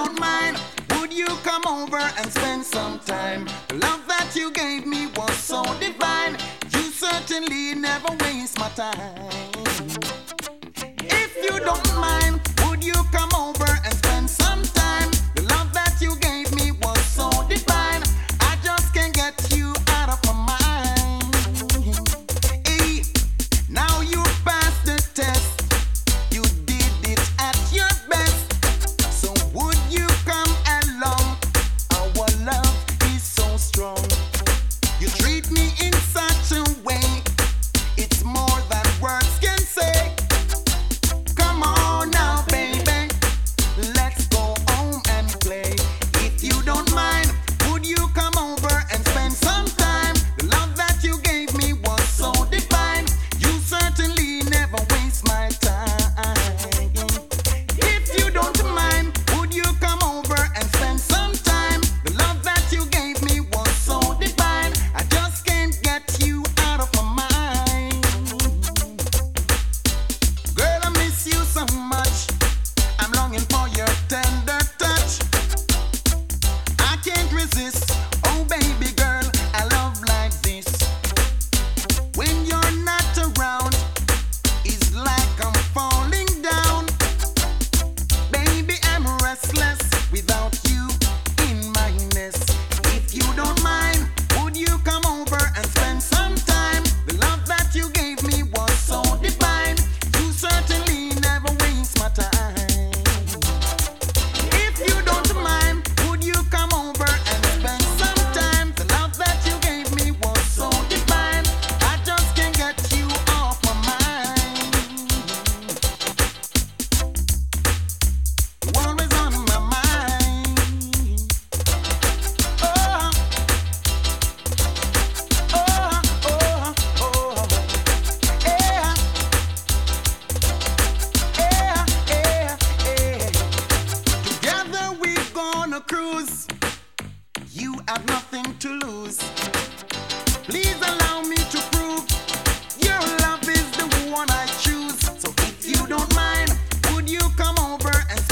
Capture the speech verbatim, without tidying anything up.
don't mind, would you come over and spend some time? The love that you gave me was so divine. You certainly never waste my time. If you don't mind, would you come over and spend some time? The love that you gave me was so divine. I just can't get you out of my mind. Hey, now you passed the test. You did it at your best. So would you come along? Our love is so strong. You treat me in such a way. It's more than words can say. Come on now, baby. Let's go home and play. If you don't mind, would you come over and spend some time? The love that you gave me was so divine. You certainly never waste my time. If you don't mind, would you come over and spend some time? The love that you gave me was so divine. I just can't get you out of my mind. Girl, I miss you so much. I'm longing for your tender touch. I can't resist. Oh, baby girl, I love like this. When you're not around, it's like I'm falling down. Baby, I'm restless without you in my nest. If you don't mind, would you come over and spend some time? The love that you gave me was so divine. You certainly never waste my time. If you don't mind, would you come over and spend some time? The love that you gave me was so divine. I just can't get you off my mind. You're always on my mind. Oh, oh, oh, oh, yeah, yeah, yeah, yeah. Together we're gonna cruise. You have nothing to lose. Please allow me to prove your love is the one I choose. So if you don't mind, would you come over and